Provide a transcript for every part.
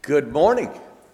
Good morning.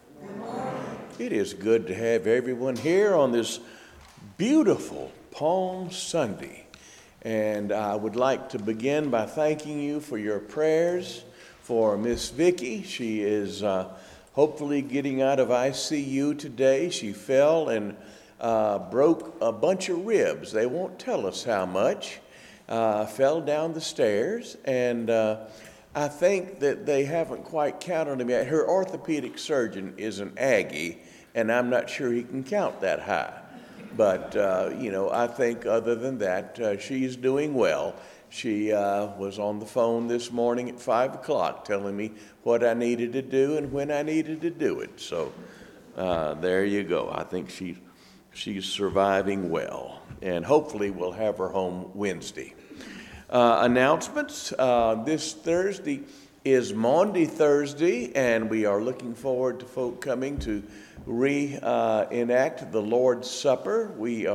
It is good to have everyone here on this beautiful Palm Sunday. And I would like to begin by thanking you for your prayers for Miss Vicki. She is hopefully getting out of ICU today. She fell and broke a bunch of ribs. They won't tell us how much. Fell down the stairs, and I think that they haven't quite counted them yet. Her orthopedic surgeon is an Aggie, and I'm not sure he can count that high. But, I think other than that, she's doing well. She was on the phone this morning at 5 o'clock telling me what I needed to do and when I needed to do it. So there you go. I think she's surviving well, and hopefully we'll have her home Wednesday. Announcements. This Thursday is Maundy Thursday, and we are looking forward to folk coming to reenact the Lord's Supper.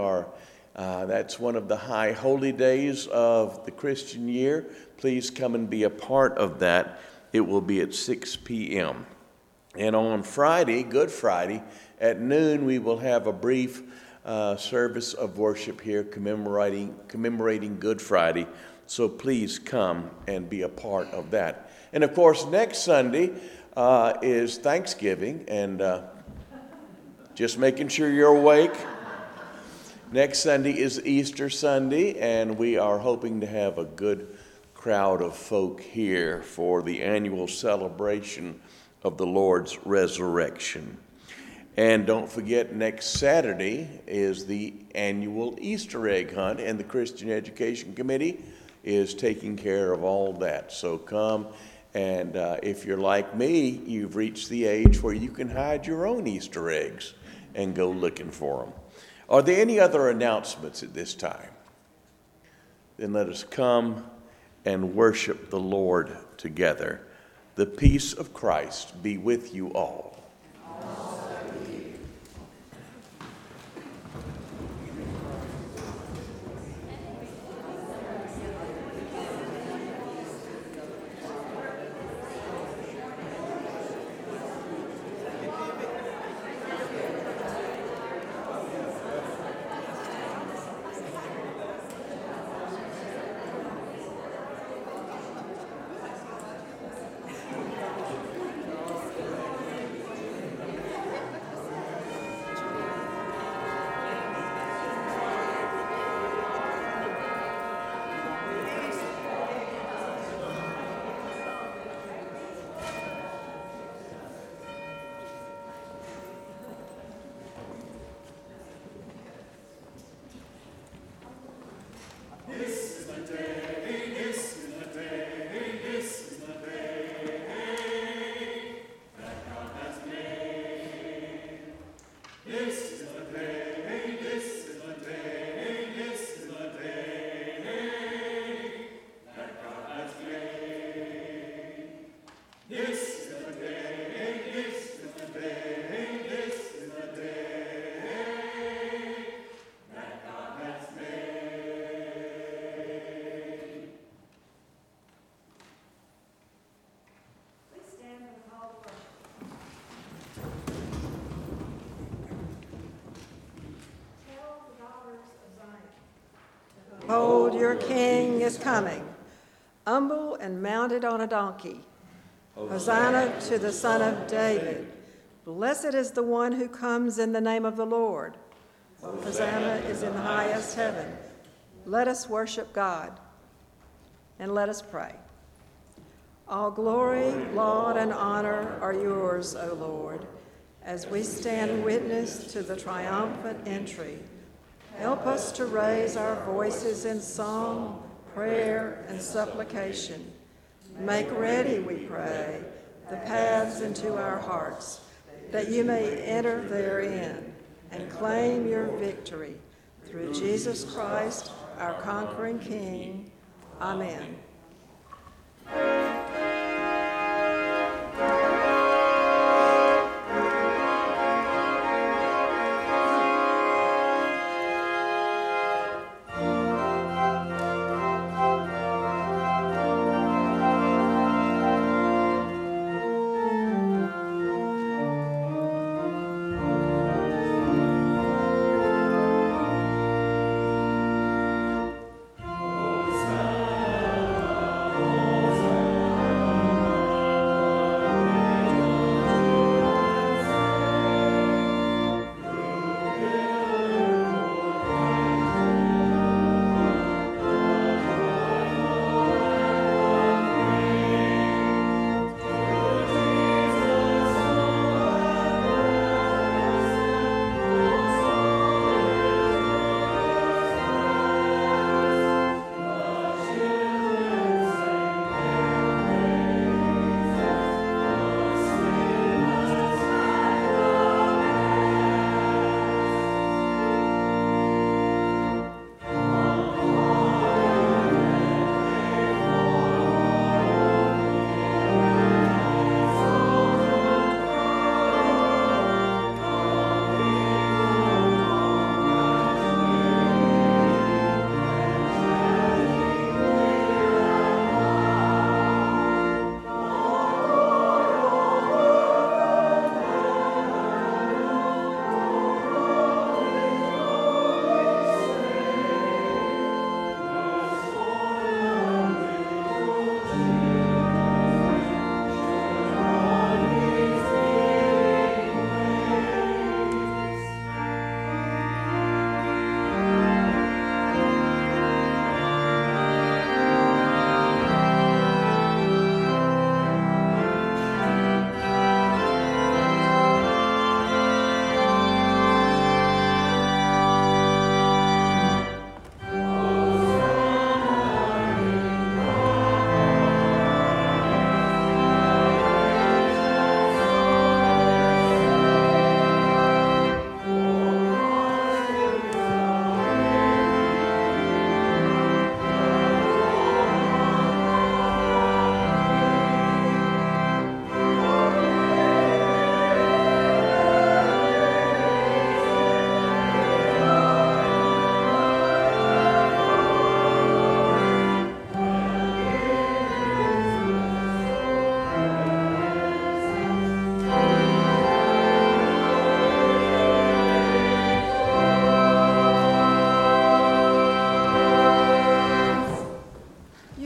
That's one of the high holy days of the Christian year. Please come and be a part of that. It will be at 6 p.m. And on Friday, Good Friday, at noon, we will have a brief service of worship here commemorating Good Friday. So please come and be a part of that. And of course, next Sunday is Thanksgiving, and just making sure you're awake. Next Sunday is Easter Sunday, and we are hoping to have a good crowd of folk here for the annual celebration of the Lord's resurrection. And don't forget, next Saturday is the annual Easter egg hunt, and the Christian Education Committee is taking care of all that. So come, and if you're like me, you've reached the age where you can hide your own Easter eggs and go looking for them. Are there any other announcements at this time? Then let us come and worship the Lord together. The peace of Christ be with you all. Behold, your king is coming, humble and mounted on a donkey. Hosanna to the Son of David. Blessed is the one who comes in the name of the Lord. Hosanna is in the highest heaven. Let us worship God, and let us pray. All glory, laud, and honor are yours, O Lord, as we stand witness to the triumphant entry. Help us to raise our voices in song, prayer, and supplication. Make ready, we pray, the paths into our hearts, that you may enter therein and claim your victory. Through Jesus Christ, our conquering King. Amen.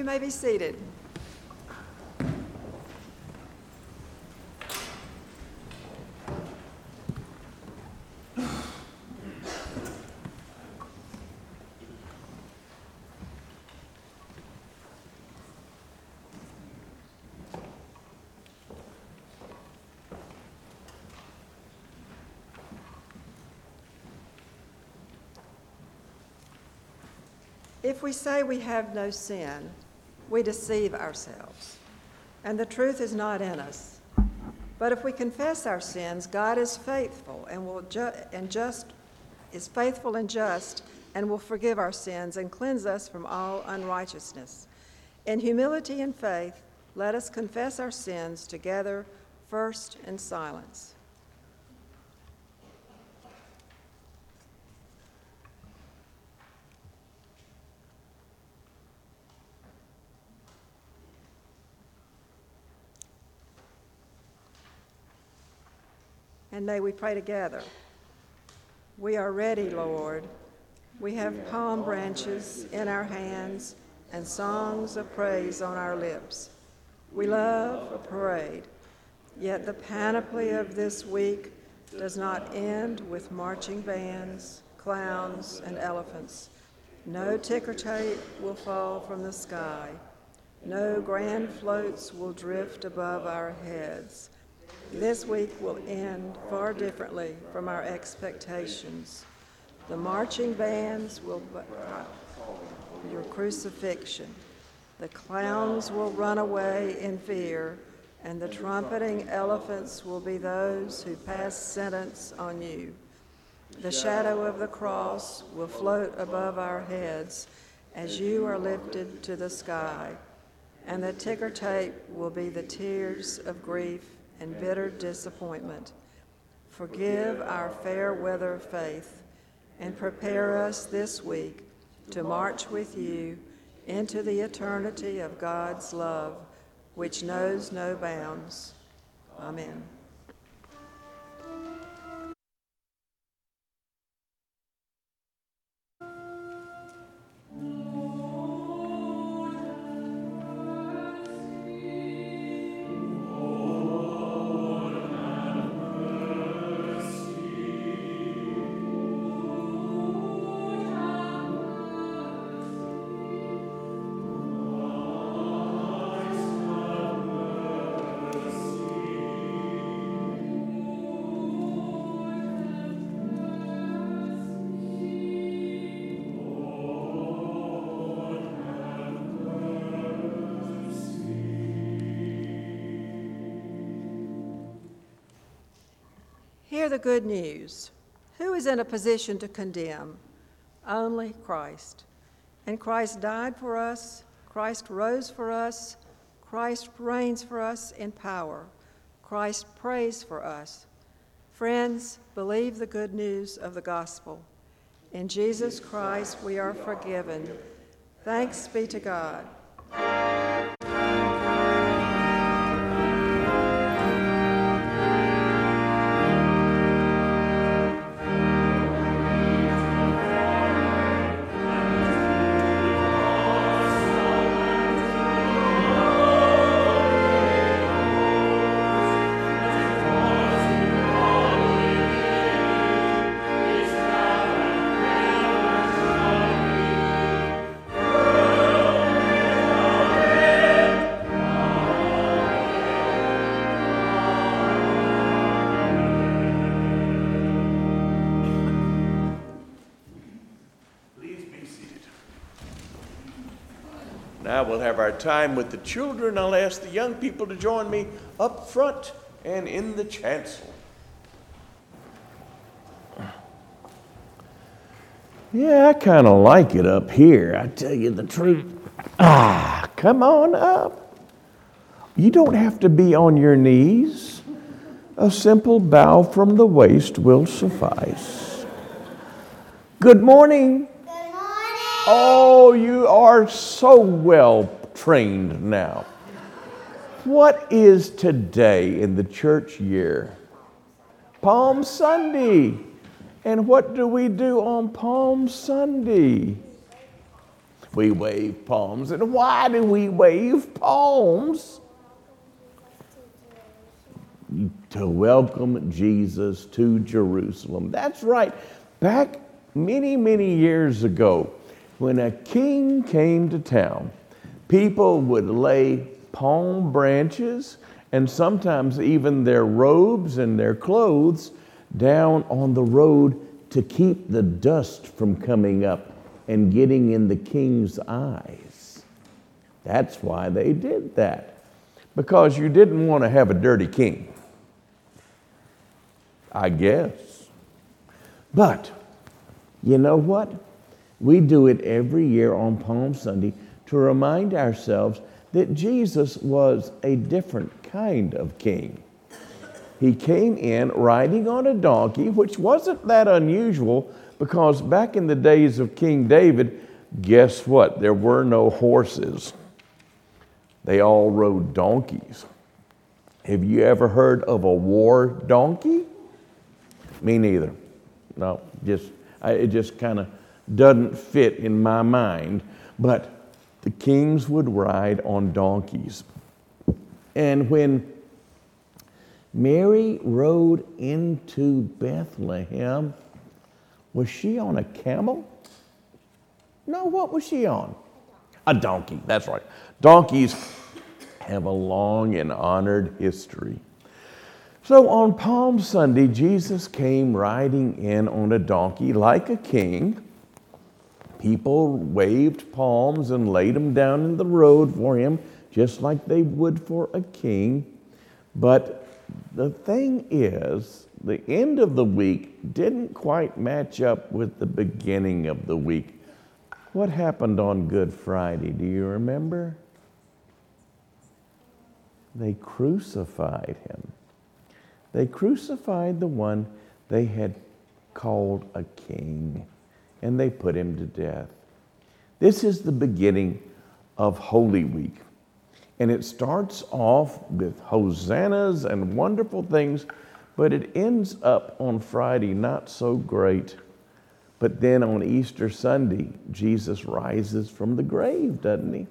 may be seated. If we say we have no sin, we deceive ourselves, and the truth is not in us. But if we confess our sins, God is faithful and just and will forgive our sins and cleanse us from all unrighteousness. In humility and faith, let us confess our sins together, first in silence. And may we pray together. We are ready, Lord. We have palm branches in our hands and songs of praise on our lips. We love a parade, yet the panoply of this week does not end with marching bands, clowns, and elephants. No ticker tape will fall from the sky. No grand floats will drift above our heads. This week will end far differently from our expectations. The marching bands will your crucifixion. The clowns will run away in fear, and the trumpeting elephants will be those who pass sentence on you. The shadow of the cross will float above our heads as you are lifted to the sky, and the ticker tape will be the tears of grief and bitter disappointment. Forgive our fair weather faith and prepare us this week to march with you into the eternity of God's love, which knows no bounds. Amen. Hear the good news. Who is in a position to condemn? Only Christ. And Christ died for us, Christ rose for us, Christ reigns for us in power, Christ prays for us. Friends, believe the good news of the gospel. In Jesus Christ we are forgiven. Thanks be to God. Now we'll have our time with the children. I'll ask the young people to join me up front and in the chancel. Yeah, I kind of like it up here, I tell you the truth. Come on up. You don't have to be on your knees. A simple bow from the waist will suffice. Good morning. Oh, you are so well trained now. What is today in the church year? Palm Sunday. And what do we do on Palm Sunday? we wave palms. And why do we wave palms? To welcome Jesus to Jerusalem. That's right. Back many, many years ago, when a king came to town, people would lay palm branches and sometimes even their robes and their clothes down on the road to keep the dust from coming up and getting in the king's eyes. That's why they did that, because you didn't want to have a dirty king, I guess. But you know what? We do it every year on Palm Sunday to remind ourselves that Jesus was a different kind of king. He came in riding on a donkey, which wasn't that unusual because back in the days of King David, guess what? There were no horses. They all rode donkeys. Have you ever heard of a war donkey? Me neither. No, it just kind of doesn't fit in my mind. But the kings would ride on donkeys. And when Mary rode into Bethlehem, was she on a camel? No, what was she on? A donkey, that's right. Donkeys have a long and honored history. So on Palm Sunday, Jesus came riding in on a donkey like a king. People waved palms and laid them down in the road for him, just like they would for a king. But the thing is, the end of the week didn't quite match up with the beginning of the week. What happened on Good Friday? Do you remember? They crucified him. They crucified the one they had called a king, and they put him to death. This is the beginning of Holy Week. And it starts off with hosannas and wonderful things, but it ends up on Friday not so great. But then on Easter Sunday, Jesus rises from the grave, doesn't he?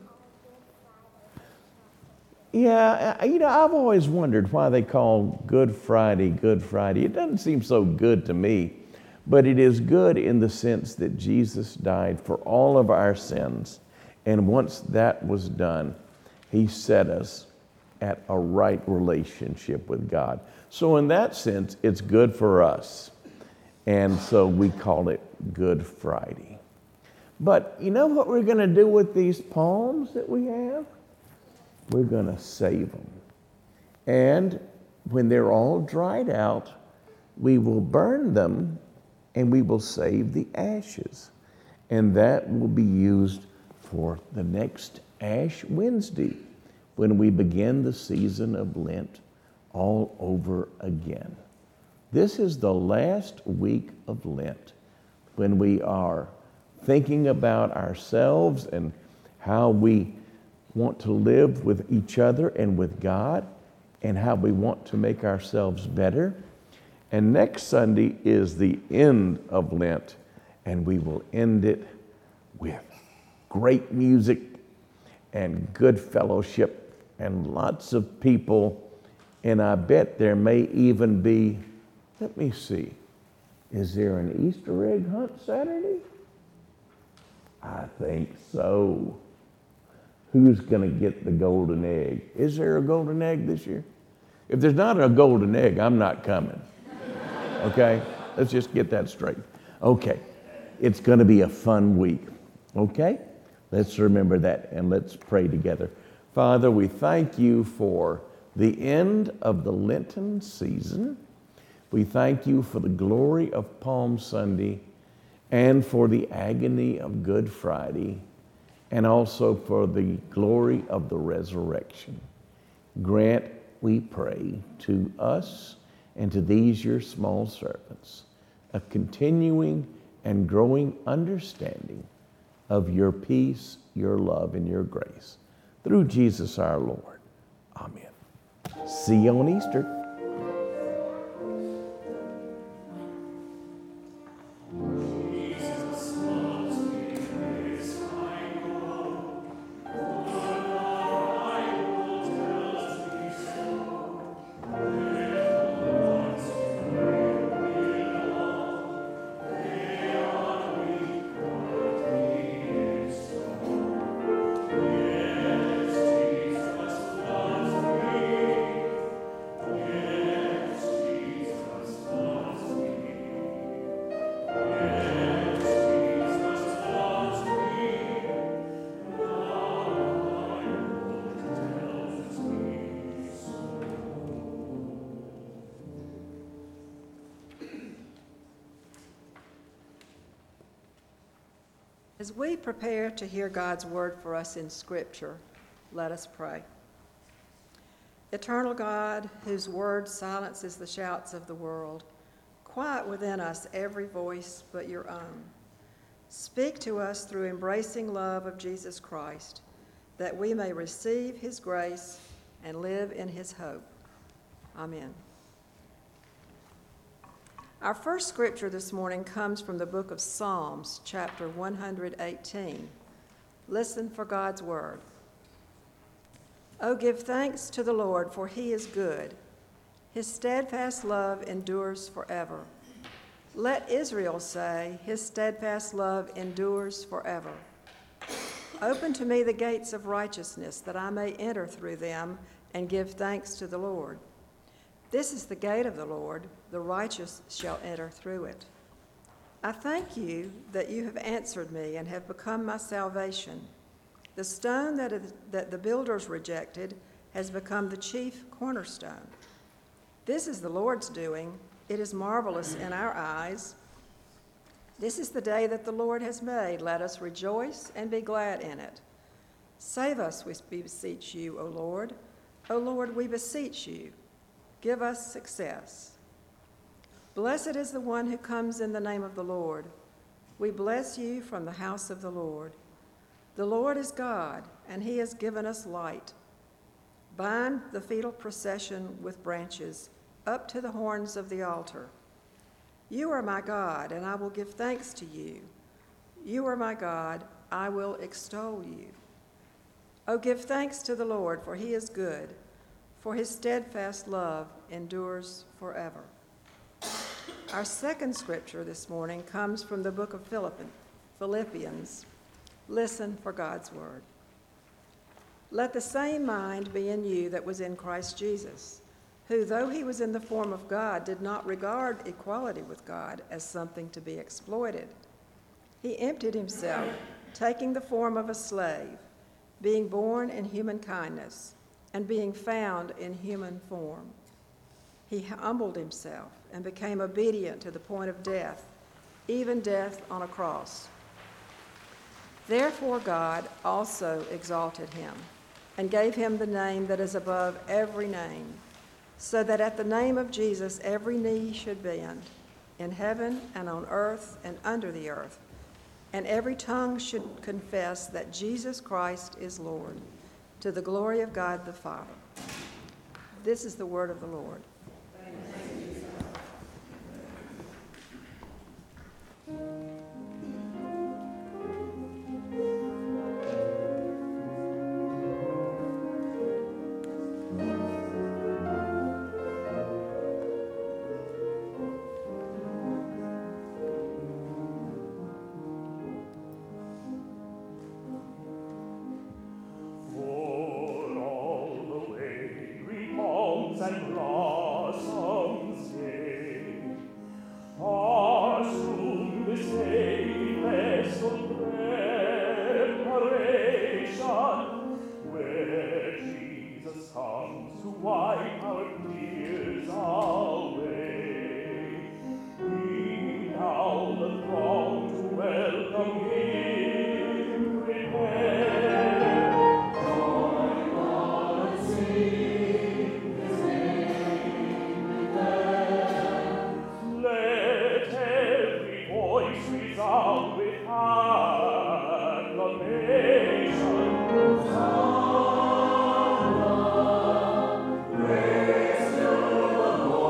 Yeah, I've always wondered why they call Good Friday Good Friday. It doesn't seem so good to me, but it is good in the sense that Jesus died for all of our sins. And once that was done, he set us at a right relationship with God. So in that sense, it's good for us. And so we call it Good Friday. But you know what we're going to do with these palms that we have? We're going to save them. And when they're all dried out, we will burn them and we will save the ashes. And that will be used for the next Ash Wednesday, when we begin the season of Lent all over again. This is the last week of Lent, when we are thinking about ourselves and how we want to live with each other and with God, and how we want to make ourselves better. And next Sunday is the end of Lent, and we will end it with great music and good fellowship and lots of people. And I bet there may even be, let me see, is there an Easter egg hunt Saturday? I think so. Who's going to get the golden egg? Is there a golden egg this year? If there's not a golden egg, I'm not coming. Okay? Let's just get that straight. Okay. It's going to be a fun week. Okay? Let's remember that and let's pray together. Father, we thank you for the end of the Lenten season. We thank you for the glory of Palm Sunday and for the agony of Good Friday, and also for the glory of the resurrection. Grant, we pray, to us and to these your small servants a continuing and growing understanding of your peace, your love, and your grace. Through Jesus our Lord. Amen. See you on Easter. As we prepare to hear God's word for us in Scripture, let us pray. Eternal God, whose word silences the shouts of the world, quiet within us every voice but your own. Speak to us through embracing love of Jesus Christ, that we may receive his grace and live in his hope. Amen. Our first scripture this morning comes from the book of Psalms, chapter 118. Listen for God's word. Oh, give thanks to the Lord, for he is good. His steadfast love endures forever. Let Israel say, his steadfast love endures forever. Open to me the gates of righteousness, that I may enter through them and give thanks to the Lord. This is the gate of the Lord, the righteous shall enter through it. I thank you that you have answered me and have become my salvation. The stone that the builders rejected has become the chief cornerstone. This is the Lord's doing. It is marvelous in our eyes. This is the day that the Lord has made. Let us rejoice and be glad in it. Save us, we beseech you, O Lord. O Lord, we beseech you. Give us success. Blessed is the one who comes in the name of the Lord. We bless you from the house of the Lord. The Lord is God, and he has given us light. Bind the fetal procession with branches up to the horns of the altar. You are my God, and I will give thanks to you. You are my God, I will extol you. Oh, give thanks to the Lord, for he is good, for his steadfast love endures forever. Our second scripture this morning comes from the book of Philippians. Listen for God's word. Let the same mind be in you that was in Christ Jesus, who, though he was in the form of God, did not regard equality with God as something to be exploited. He emptied himself, taking the form of a slave, being born in human kindness, and being found in human form. He humbled himself and became obedient to the point of death, even death on a cross. Therefore God also exalted him and gave him the name that is above every name, so that at the name of Jesus every knee should bend, in heaven and on earth and under the earth, and every tongue should confess that Jesus Christ is Lord, to the glory of God the Father. This is the word of the Lord. And blossoms gay are soon this day festal preparation, where Jesus comes to wipe our tears away. Bring down the throng to welcome him, prepare. Join on and sing. Resound with acclamation. Hosanna, praise to the Lord.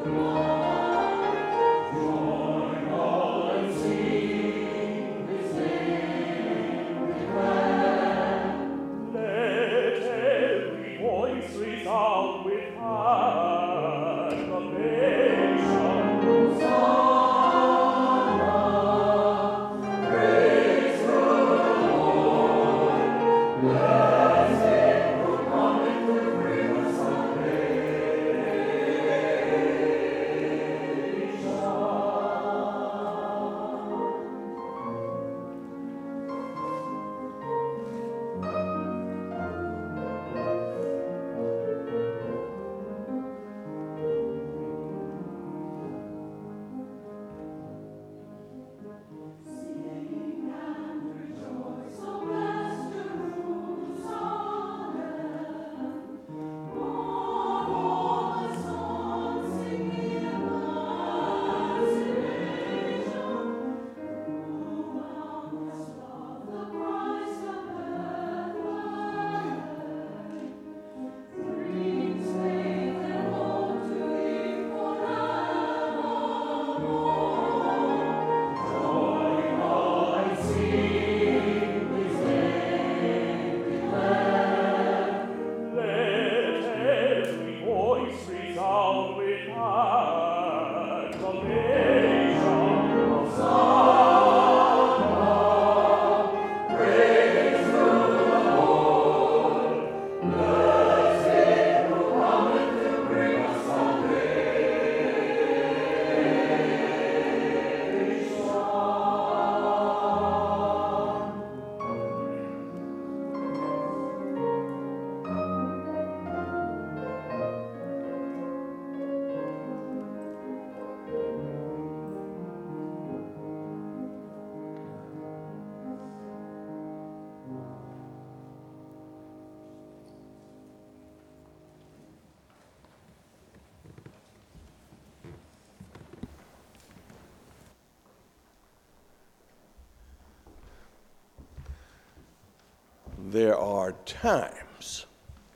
There are times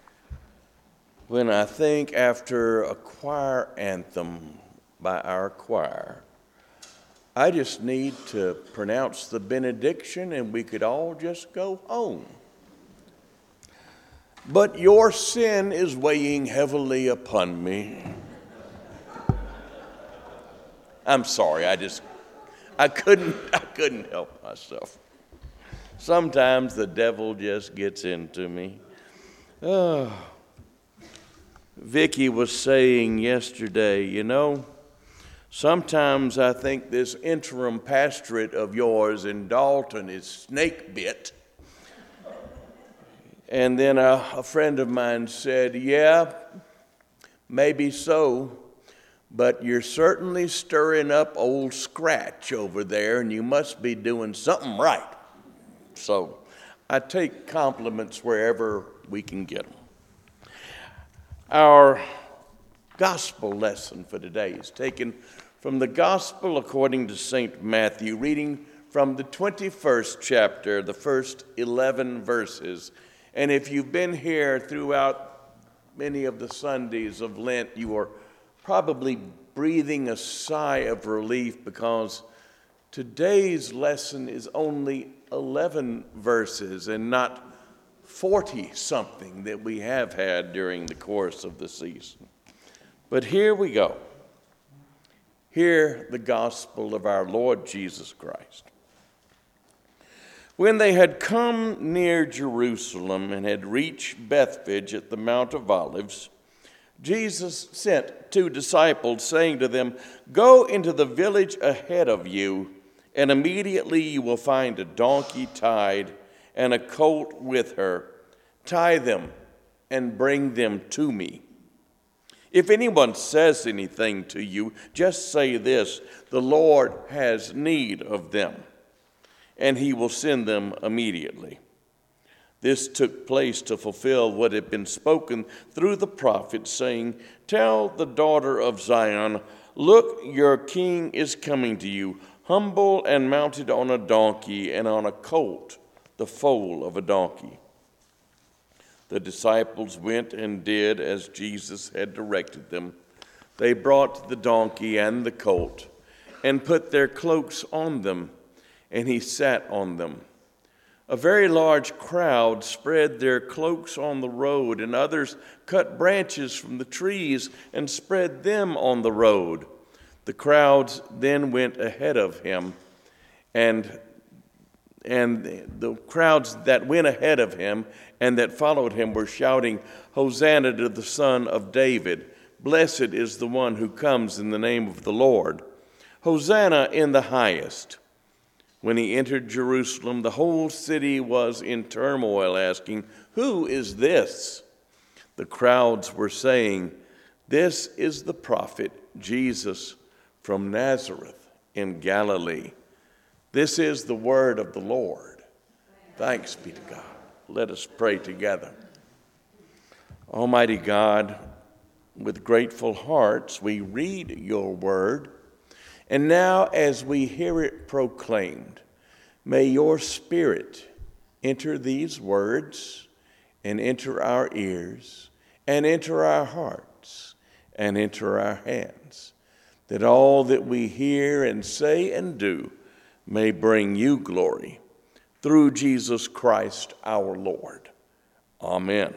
when I think after a choir anthem by our choir, I just need to pronounce the benediction and we could all just go home. But your sin is weighing heavily upon me. I'm sorry, I couldn't help myself. Sometimes the devil just gets into me. Oh. Vicki was saying yesterday, you know, sometimes I think this interim pastorate of yours in Dalton is snake bit. And then a friend of mine said, yeah, maybe so, but you're certainly stirring up old scratch over there and you must be doing something right. So I take compliments wherever we can get them. Our gospel lesson for today is taken from the Gospel according to St. Matthew, reading from the 21st chapter, the first 11 verses. And if you've been here throughout many of the Sundays of Lent, you are probably breathing a sigh of relief because today's lesson is only 11 verses and not 40-something that we have had during the course of the season. But here we go. Hear the gospel of our Lord Jesus Christ. When they had come near Jerusalem and had reached Bethphage at the Mount of Olives, Jesus sent 2 disciples, saying to them, "Go into the village ahead of you, and immediately you will find a donkey tied and a colt with her. Tie them and bring them to me. If anyone says anything to you, just say this, 'The Lord has need of them,' and he will send them immediately." This took place to fulfill what had been spoken through the prophet, saying, "Tell the daughter of Zion, look, your king is coming to you, humble and mounted on a donkey and on a colt, the foal of a donkey." The disciples went and did as Jesus had directed them. they brought the donkey and the colt and put their cloaks on them, and he sat on them. A very large crowd spread their cloaks on the road, and others cut branches from the trees and spread them on the road. The crowds then went ahead of him, and the crowds that went ahead of him and that followed him were shouting, "Hosanna to the Son of David! Blessed is the one who comes in the name of the Lord! Hosanna in the highest!" When he entered Jerusalem, the whole city was in turmoil, asking, "Who is this?" The crowds were saying, "This is the prophet Jesus from Nazareth in Galilee." This is the word of the Lord. Thanks be to God. Let us pray together. Almighty God, with grateful hearts we read your word. And now, as we hear it proclaimed, may your Spirit enter these words and enter our ears and enter our hearts and enter our hands, that all that we hear and say and do may bring you glory through Jesus Christ our Lord. Amen.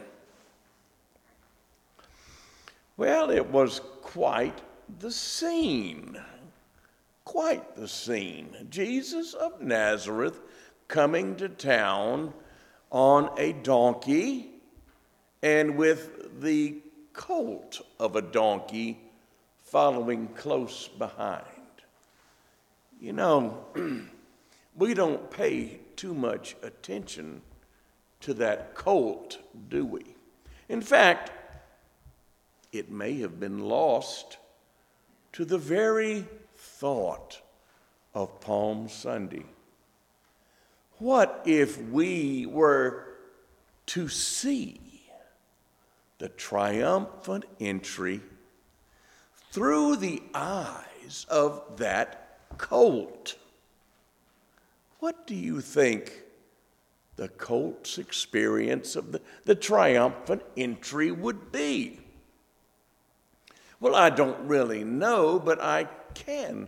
Well, it was quite the scene. Quite the scene. Jesus of Nazareth coming to town on a donkey and with the colt of a donkey following close behind. You know, we don't pay too much attention to that colt, do we? In fact, it may have been lost to the very thought of Palm Sunday. What if we were to see the triumphant entry through the eyes of that colt? What do you think the colt's experience of the triumphant entry would be? Well, I don't really know, but I can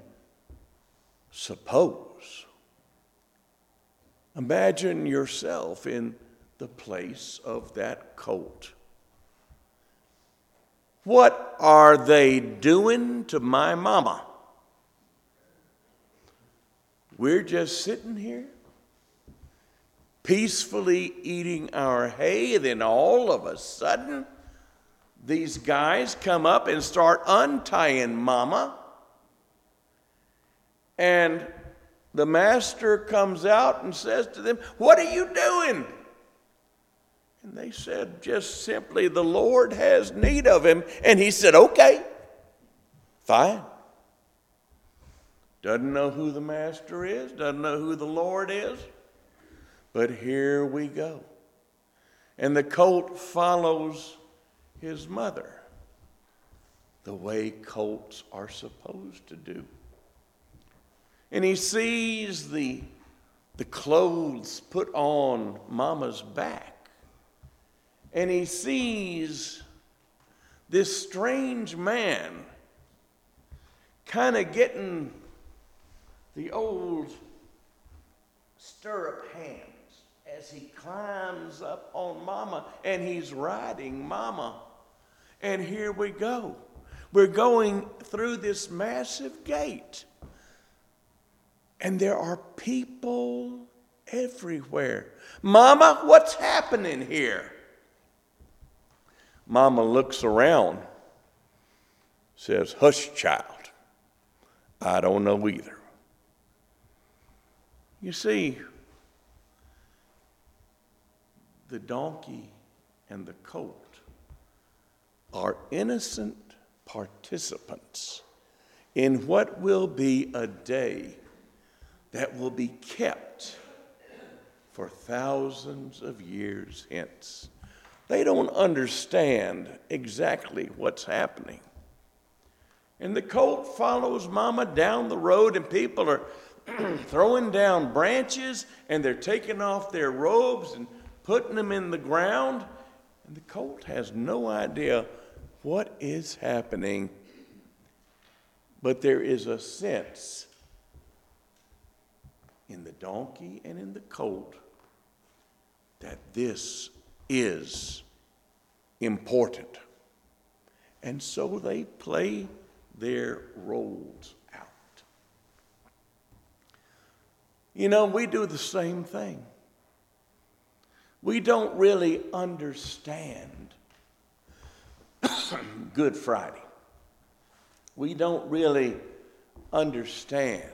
suppose. Imagine yourself in the place of that colt. What are they doing to my mama? We're just sitting here, peacefully eating our hay, and then all of a sudden, these guys come up and start untying mama. And the master comes out and says to them, "What are you doing?" And they said just simply, "The Lord has need of him." And he said, "Okay, fine." Doesn't know who the master is, doesn't know who the Lord is. But here we go. And the colt follows his mother the way colts are supposed to do. And he sees the clothes put on mama's back. And he sees this strange man kind of getting the old stirrup hands as he climbs up on mama, and he's riding mama. And here we go. We're going through this massive gate. And there are people everywhere. "Mama, what's happening here?" Mama looks around, says, "Hush, child. I don't know either." You see, the donkey and the colt are innocent participants in what will be a day that will be kept for thousands of years hence. They don't understand exactly what's happening. And the colt follows mama down the road, and people are throwing down branches, and they're taking off their robes and putting them in the ground. And the colt has no idea what is happening But there is a sense in the donkey and in the colt that this is important. And so they play their roles out. You know, we do the same thing. We don't really understand Good Friday. We don't really understand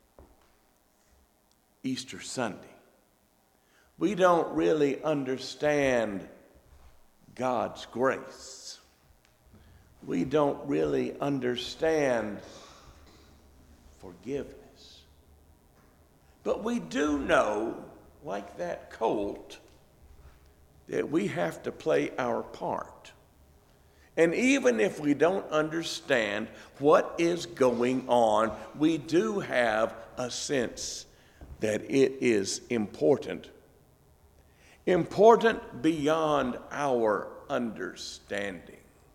Easter Sunday. We don't really understand God's grace. We don't really understand forgiveness. But we do know, like that colt, that we have to play our part. And even if we don't understand what is going on, we do have a sense that it is important. Important beyond our understanding.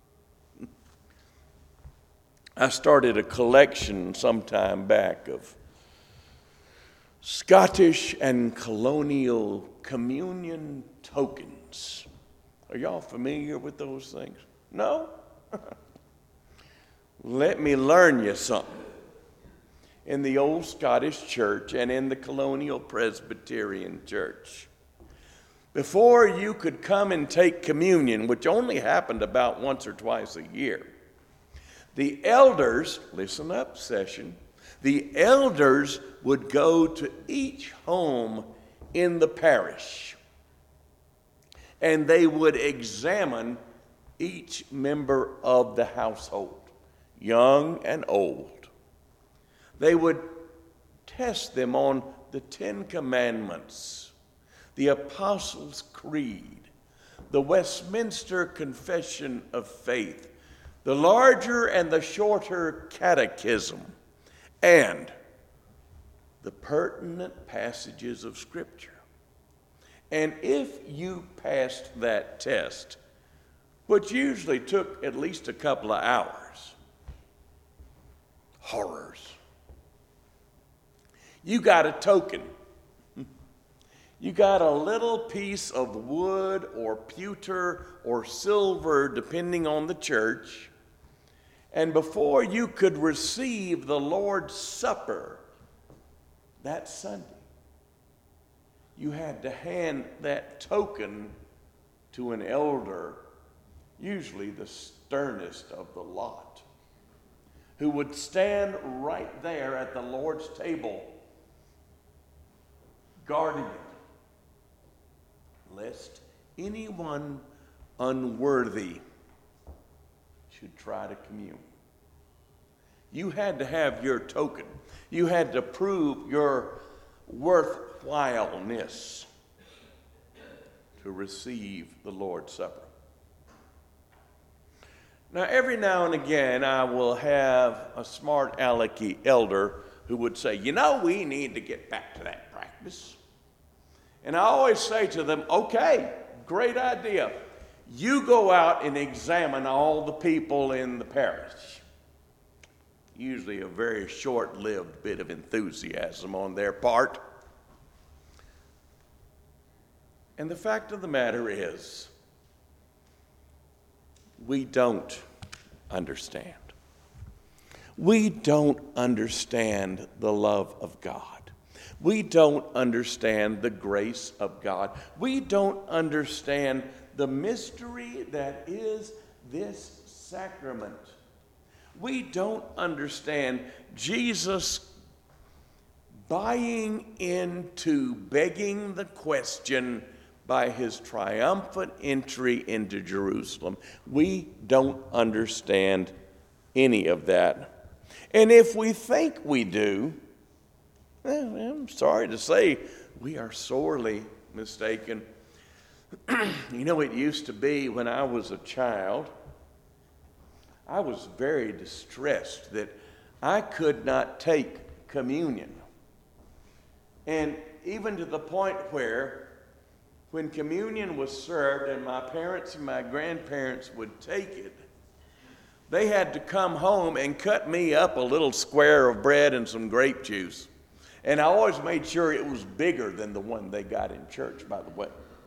I started a collection some time back of Scottish and colonial communion tokens. Are y'all familiar with those things? No? Let me learn you something. In the old Scottish church and in the colonial Presbyterian church, before you could come and take communion, which only happened about once or twice a year, the elders, listen up, session, the elders would go to each home in the parish, and they would examine each member of the household, young and old. They would test them on the Ten Commandments, the Apostles' Creed, the Westminster Confession of Faith, the larger and the shorter catechism, and the pertinent passages of Scripture. And if you passed that test, which usually took at least a couple of hours, horrors, you got a token. You got a little piece of wood or pewter or silver, depending on the church. And before you could receive the Lord's Supper that Sunday, you had to hand that token to an elder, usually the sternest of the lot, who would stand right there at the Lord's table, guarding it, lest anyone unworthy should try to commune. You had to have your token. You had to prove your worthwhileness to receive the Lord's Supper. Now, every now and again, I will have a smart alecky elder who would say, you know, we need to get back to that practice. And I always say to them, okay, great idea. You go out and examine all the people in the parish. Usually a very short-lived bit of enthusiasm on their part. And the fact of the matter is, we don't understand. We don't understand the love of God. We don't understand the grace of God. We don't understand the mystery that is this sacrament. We don't understand Jesus buying into begging the question by his triumphant entry into Jerusalem. We don't understand any of that. And if we think we do, well, I'm sorry to say, we are sorely mistaken. You know, it used to be when I was a child, I was very distressed that I could not take communion. And even to the point where when communion was served and my parents and my grandparents would take it, they had to come home and cut me up a little square of bread and some grape juice. And I always made sure it was bigger than the one they got in church, by the way.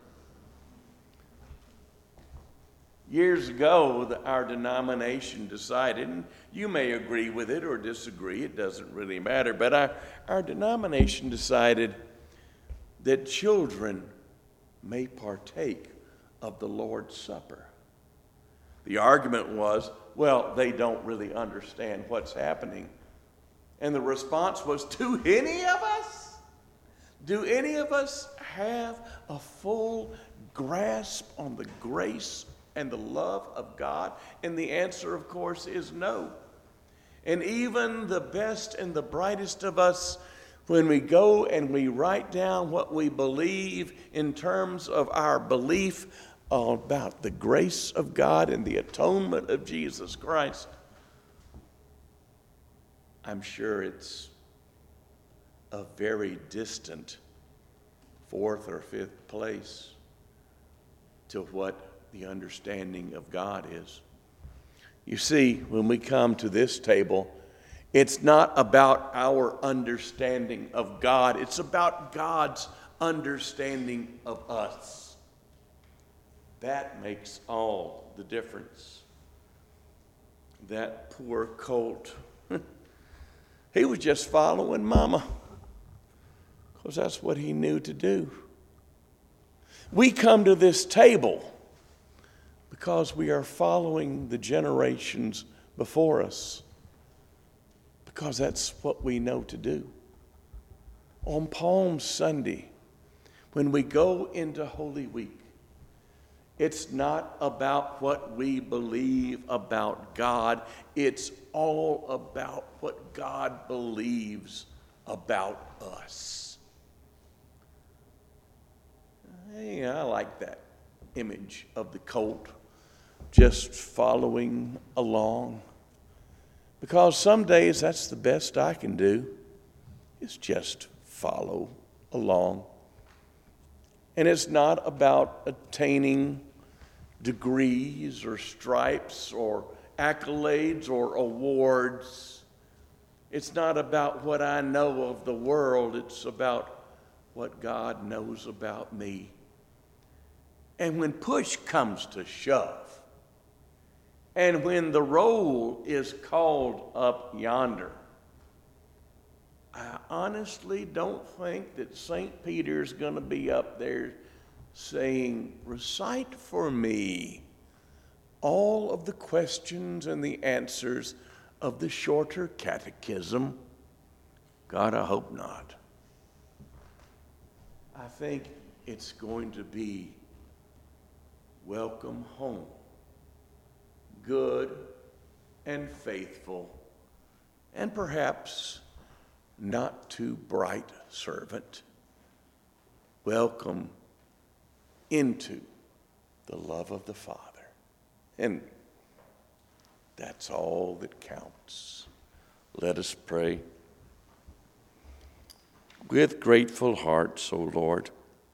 Years ago, our denomination decided, and you may agree with it or disagree, it doesn't really matter, but our denomination decided that children may partake of the Lord's Supper. The argument was, well, they don't really understand what's happening. And the response was, do any of us have a full grasp on the grace and the love of God? And the answer, of course, is no. And even the best and the brightest of us, when we go and we write down what we believe in terms of our belief about the grace of God and the atonement of Jesus Christ, I'm sure it's a very distant fourth or fifth place to what the understanding of God is. You see, when we come to this table, it's not about our understanding of God. It's about God's understanding of us. That makes all the difference. That poor colt, he was just following Mama, because that's what he knew to do. We come to this table because we are following the generations before us, because that's what we know to do. On Palm Sunday, when we go into Holy Week, it's not about what we believe about God. It's all about what God believes about us. Hey, I like that image of the colt just following along. Because some days that's the best I can do, is just follow along. And it's not about attaining degrees or stripes or accolades or awards. It's not about what I know of the world. It's about what God knows about me. And when push comes to shove, and when the roll is called up yonder, I honestly don't think that St. Peter's going to be up there saying, recite for me all of the questions and the answers of the shorter catechism. God, I hope not. I think it's going to be welcome home, good and faithful, and perhaps not too bright servant. Welcome into the love of the Father. And that's all that counts. Let us pray. With grateful hearts, O Lord,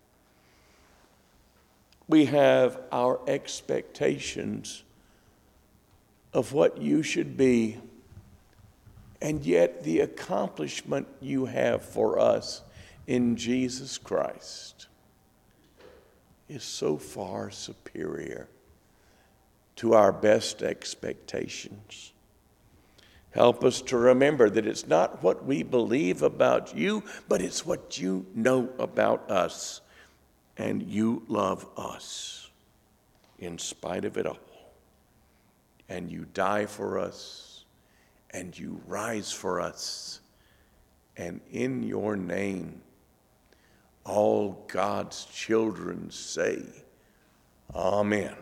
we have our expectations of what you should be, and yet the accomplishment you have for us in Jesus Christ is so far superior to our best expectations. Help us to remember that it's not what we believe about you, but it's what you know about us. And you love us in spite of it all. And you die for us, and you rise for us. And in your name, all God's children say, Amen.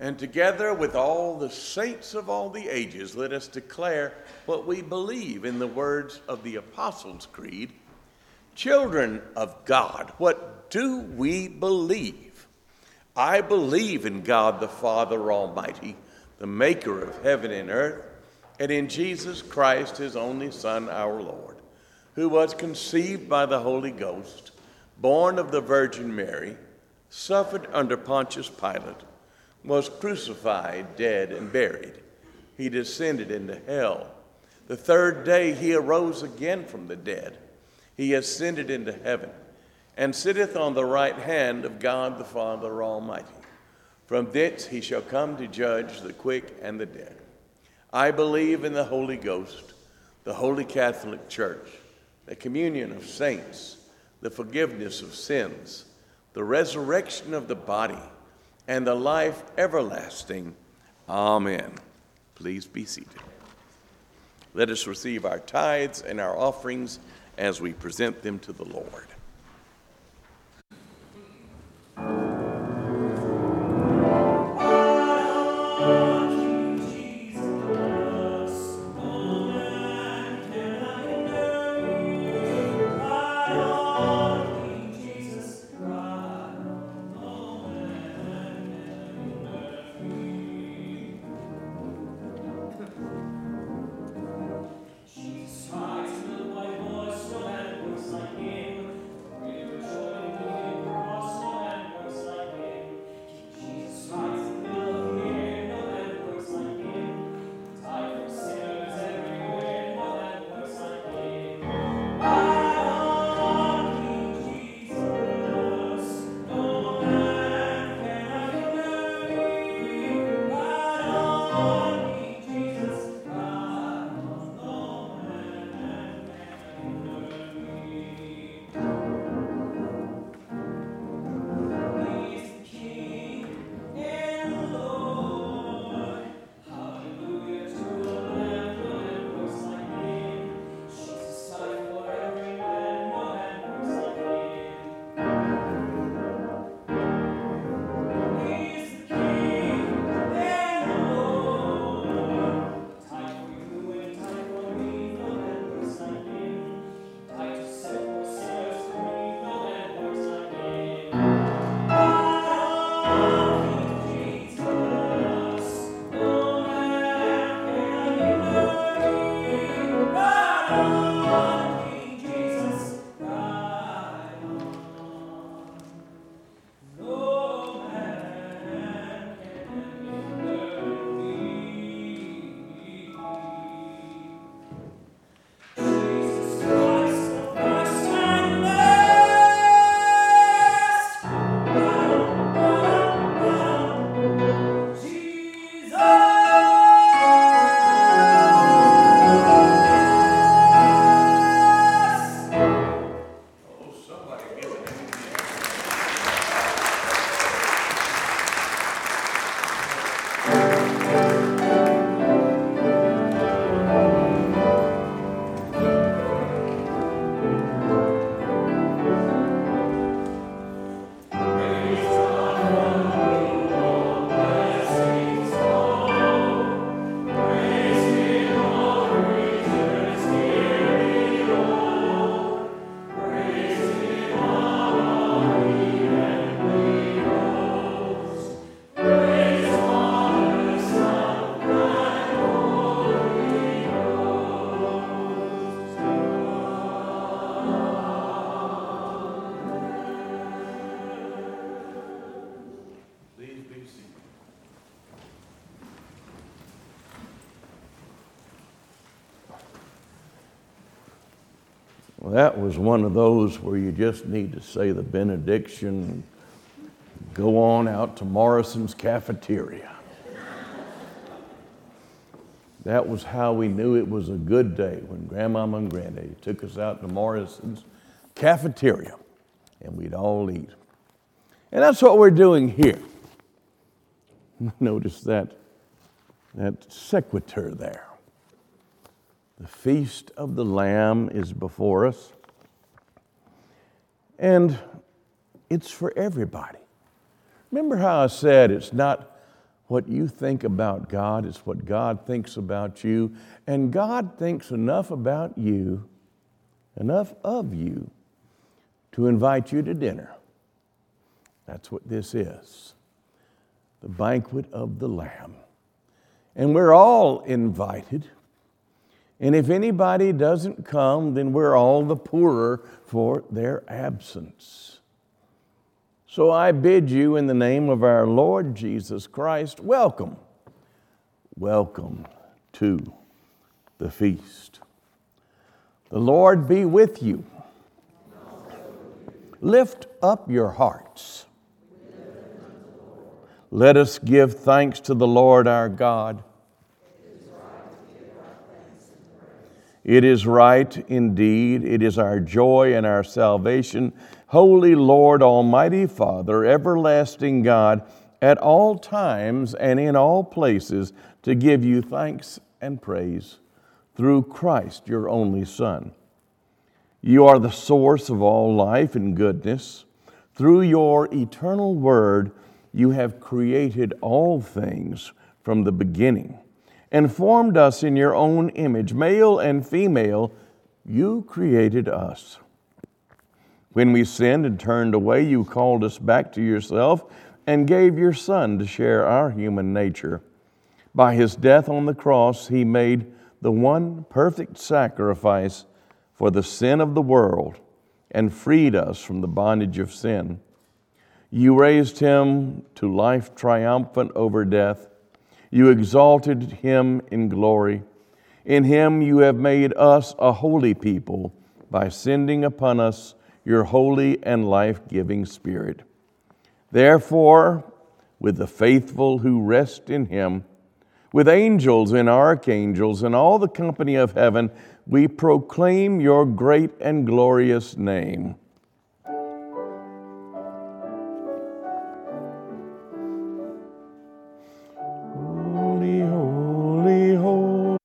And together with all the saints of all the ages, let us declare what we believe in the words of the Apostles' Creed. Children of God, what do we believe? I believe in God the Father Almighty, the maker of heaven and earth, and in Jesus Christ, his only Son, our Lord, who was conceived by the Holy Ghost, born of the Virgin Mary, suffered under Pontius Pilate, was crucified, dead, and buried. He descended into hell. The third day he arose again from the dead. He ascended into heaven, and sitteth on the right hand of God the Father Almighty. From thence he shall come to judge the quick and the dead. I believe in the Holy Ghost, the Holy Catholic Church, the communion of saints, the forgiveness of sins, the resurrection of the body, and the life everlasting. Amen. Please be seated. Let us receive our tithes and our offerings as we present them to the Lord. Well, that was one of those where you just need to say the benediction and go on out to Morrison's cafeteria. That was how we knew it was a good day, when Grandmama and Granddaddy took us out to Morrison's cafeteria and we'd all eat. And that's what we're doing here. Notice that sequitur there. The Feast of the Lamb is before us, and it's for everybody. Remember how I said it's not What you think about God is what God thinks about you, and God thinks enough about you, enough of you, to invite you to dinner. That's what this is, the banquet of the Lamb. And we're all invited. And if anybody doesn't come, then we're all the poorer for their absence. So I bid you in the name of our Lord Jesus Christ, welcome. Welcome to the feast. The Lord be with you. Lift up your hearts. Let us give thanks to the Lord our God. It is right indeed. It is our joy and our salvation. Holy Lord, Almighty Father, everlasting God, at all times and in all places, to give you thanks and praise through Christ, your only Son. You are the source of all life and goodness. Through your eternal word, you have created all things from the beginning and formed us in your own image. Male and female, you created us. When we sinned and turned away, you called us back to yourself and gave your Son to share our human nature. By his death on the cross, he made the one perfect sacrifice for the sin of the world and freed us from the bondage of sin. You raised him to life triumphant over death. You exalted him in glory. In him you have made us a holy people by sending upon us your holy and life-giving Spirit. Therefore, with the faithful who rest in him, with angels and archangels and all the company of heaven, we proclaim your great and glorious name. Holy, holy, holy.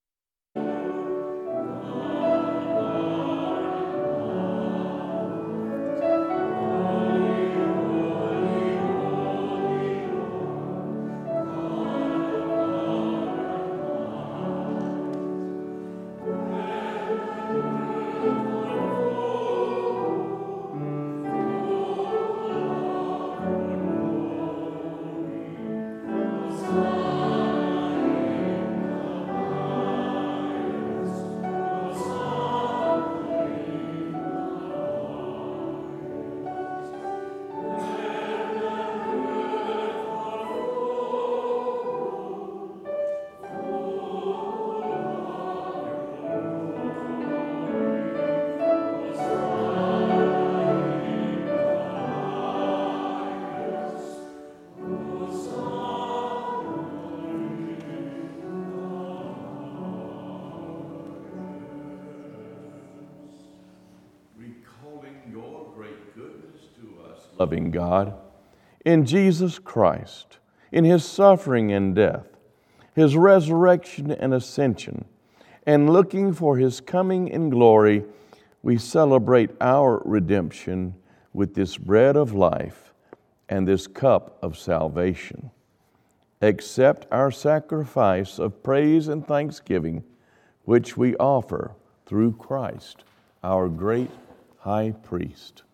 Loving God, in Jesus Christ, in his suffering and death, his resurrection and ascension, and looking for his coming in glory, we celebrate our redemption with this bread of life and this cup of salvation. Accept our sacrifice of praise and thanksgiving, which we offer through Christ, our great high priest.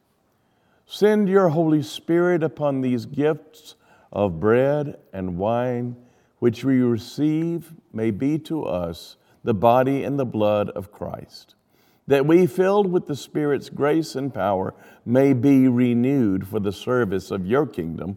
Send your Holy Spirit upon these gifts of bread and wine, which we receive may be to us the body and the blood of Christ, that we, filled with the Spirit's grace and power, may be renewed for the service of your kingdom,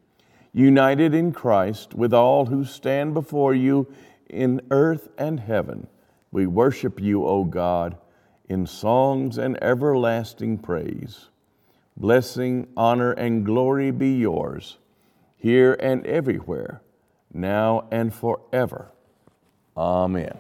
united in Christ with all who stand before you in earth and heaven. We worship you, O God, in songs and everlasting praise. Blessing, honor, and glory be yours, here and everywhere, now and forever. Amen.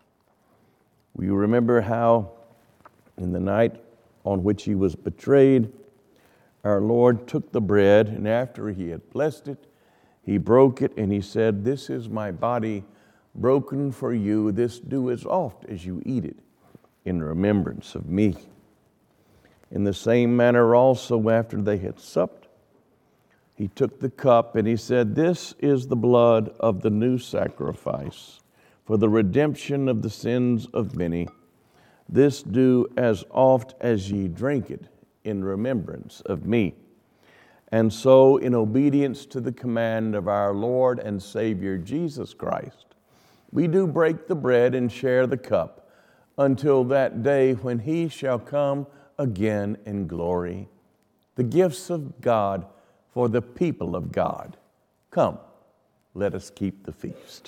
We remember how in the night on which he was betrayed, our Lord took the bread, and after he had blessed it, he broke it, and he said, "This is my body broken for you. This do as oft as you eat it in remembrance of me." In the same manner also, after they had supped, He took the cup and he said, "This is the blood of the new sacrifice for the redemption of the sins of many. This do as oft as ye drink it in remembrance of me." And so, in obedience to the command of our Lord and Savior Jesus Christ, we do break the bread and share the cup until that day when he shall come again in glory. The gifts of God for the people of God. Come, let us keep the feast.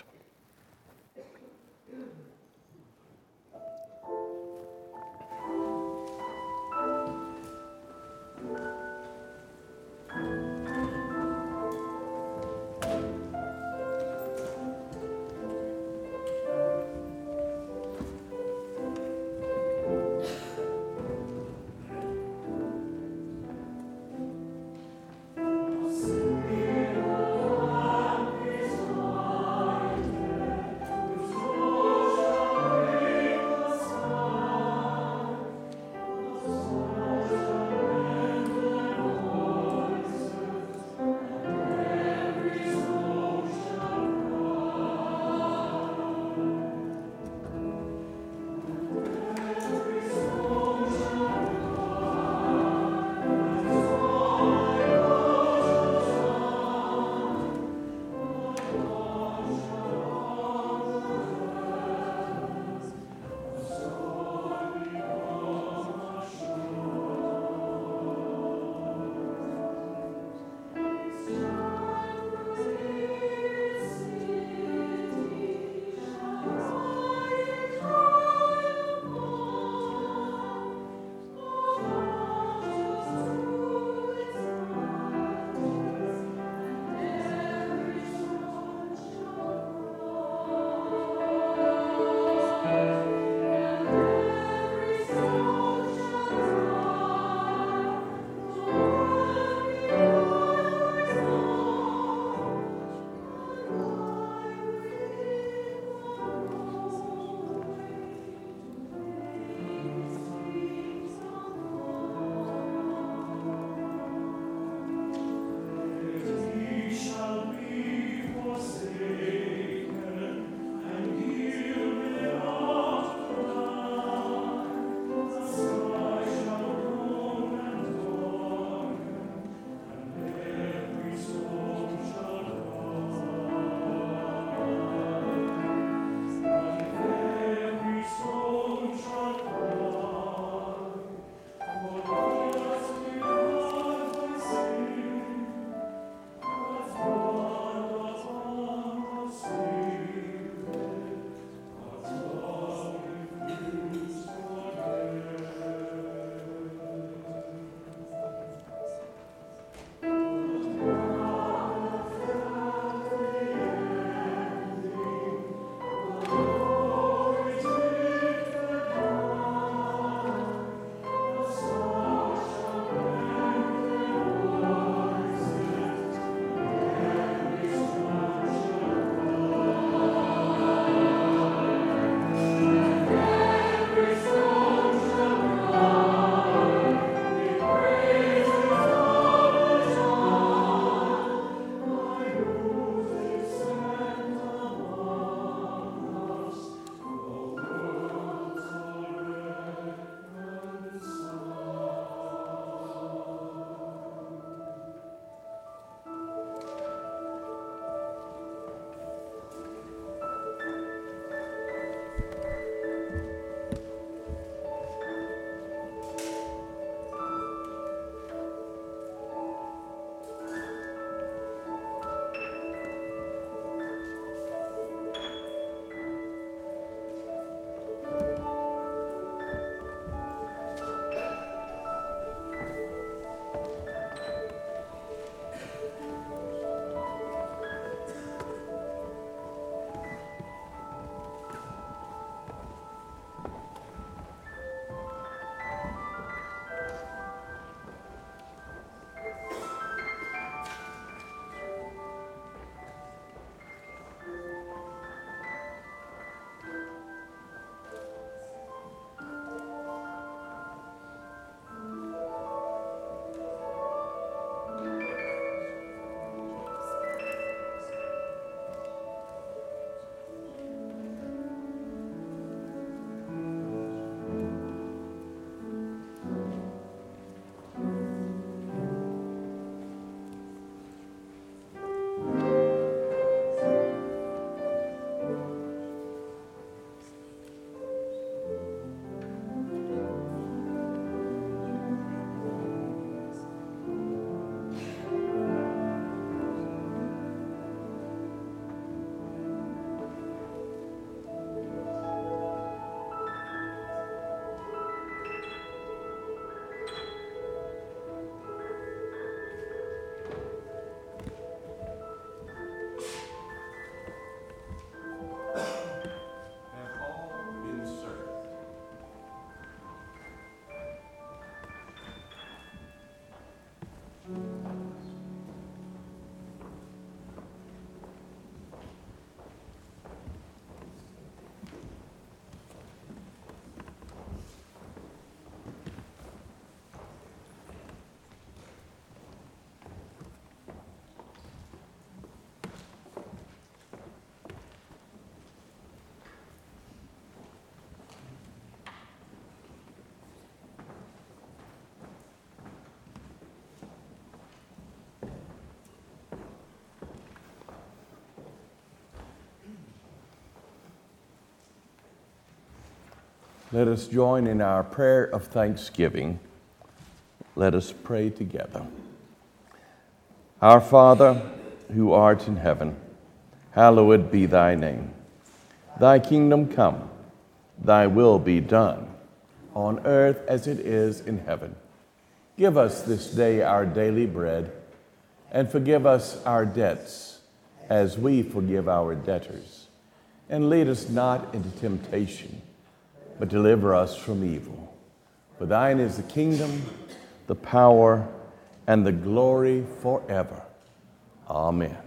Let us join in our prayer of thanksgiving. Let us pray together. Our Father, who art in heaven, hallowed be thy name. Thy kingdom come, thy will be done, on earth as it is in heaven. Give us this day our daily bread, and forgive us our debts, as we forgive our debtors. And lead us not into temptation, but deliver us from evil. For thine is the kingdom, the power, and the glory forever. Amen.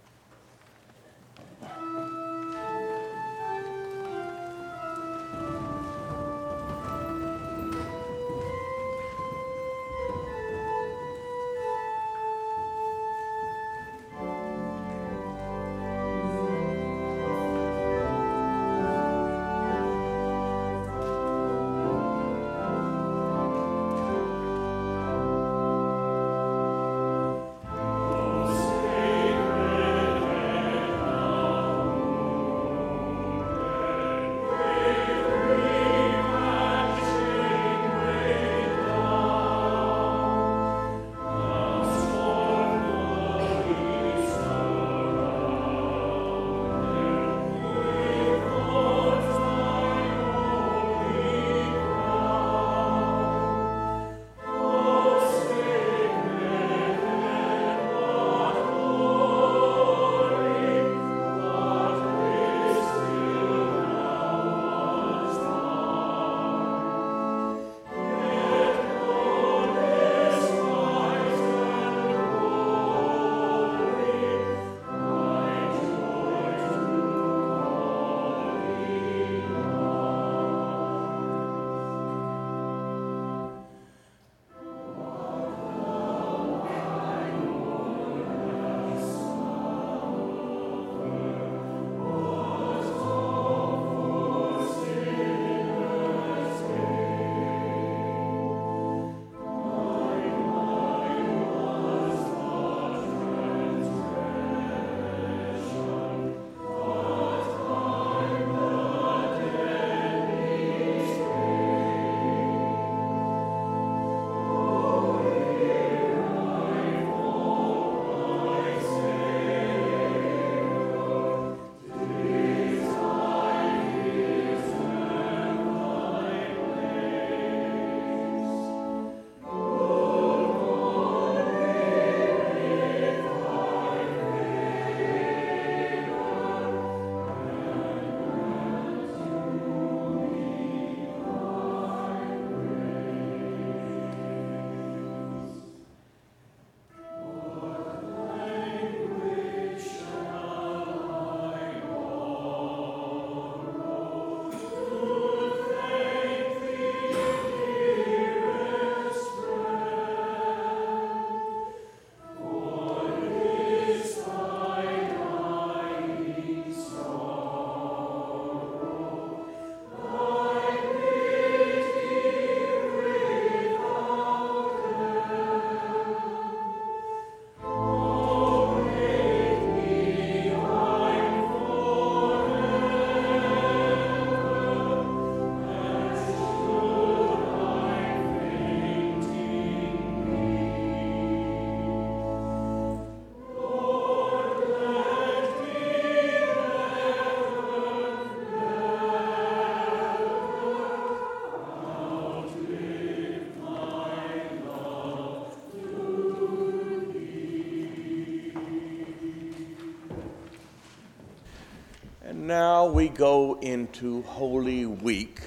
Now we go into Holy Week.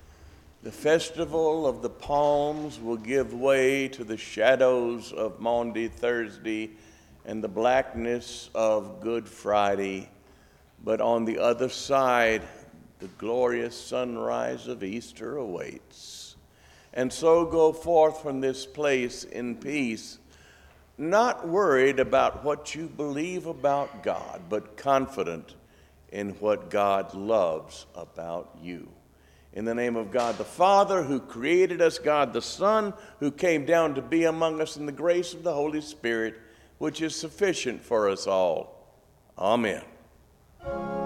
The festival of the palms will give way to the shadows of Maundy Thursday and the blackness of Good Friday. But on the other side, the glorious sunrise of Easter awaits. And so go forth from this place in peace, not worried about what you believe about God, but confident in what God loves about you. In the name of God the Father, who created us, God the Son, who came down to be among us, in the grace of the Holy Spirit, which is sufficient for us all. Amen.